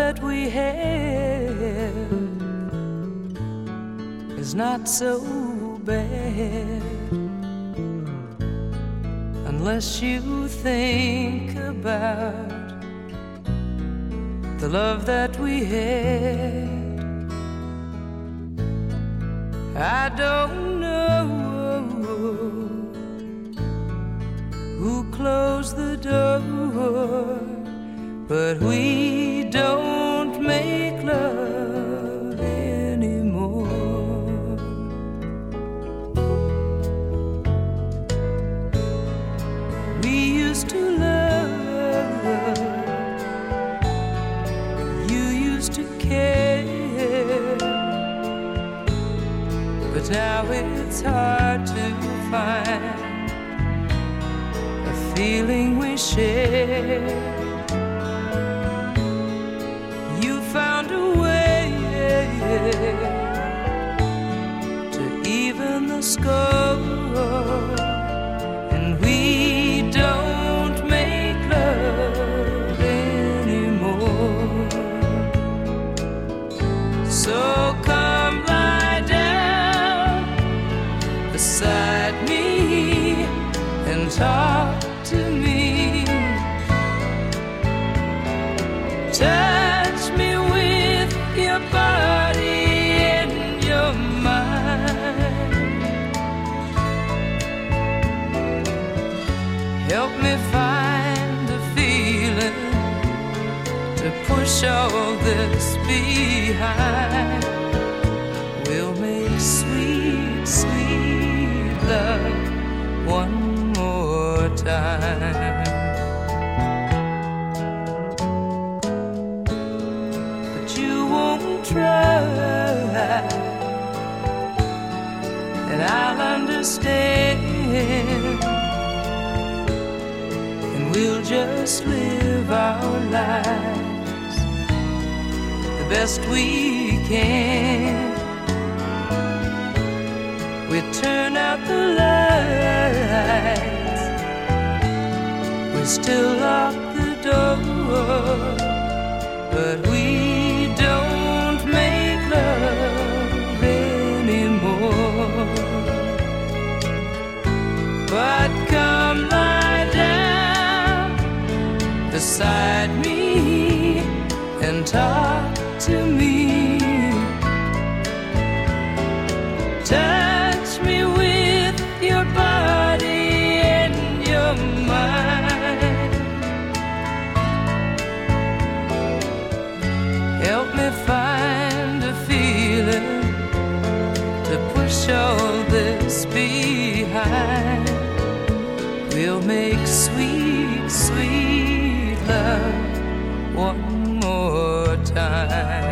that we have is not so bad, unless you think about the love that we had. I don't know who closed the door, but we don't make love anymore. We used to love, you used to care, but now it's hard to find a feeling we share. You found a way to even the score, and we don't make love anymore. So come lie down beside me and talk to me. Touch me with your body and your mind. Help me find a feeling to push all this behind. We'll make sweet, sweet love one more time. But you won't try, and I'll understand, and we'll just live our lives the best we can. We turn out the lights, we still lock the door, but we don't make love anymore. But come lie down beside me and talk to me. Touch me with your body and your mind. Help me find a feeling to push all this behind. We'll make sweet, sweet love one more time.